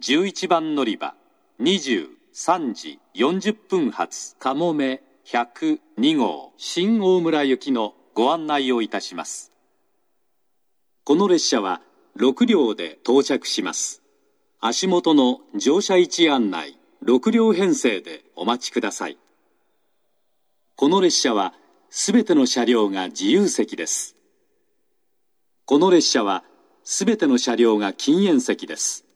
11番乗り場23時40分発かもめ102号新大村行きのご案内をいたします。この列車は6両で到着します。足元の乗車位置案内6両編成でお待ちください。この列車はすべての車両が自由席です。この列車はすべての車両が禁煙席です。